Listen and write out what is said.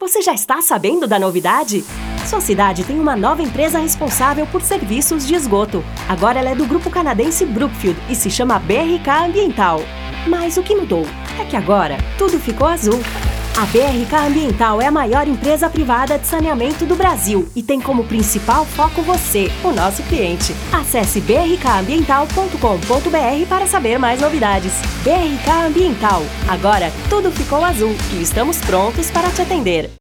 Você já está sabendo da novidade? Sua cidade tem uma nova empresa responsável por serviços de esgoto. Agora ela é do grupo canadense Brookfield e se chama BRK Ambiental. Mas o que mudou é que agora tudo ficou azul. A BRK Ambiental é a maior empresa privada de saneamento do Brasil e tem como principal foco você, o nosso cliente. Acesse brkambiental.com.br para saber mais novidades. BRK Ambiental. Agora tudo ficou azul e estamos prontos para te atender.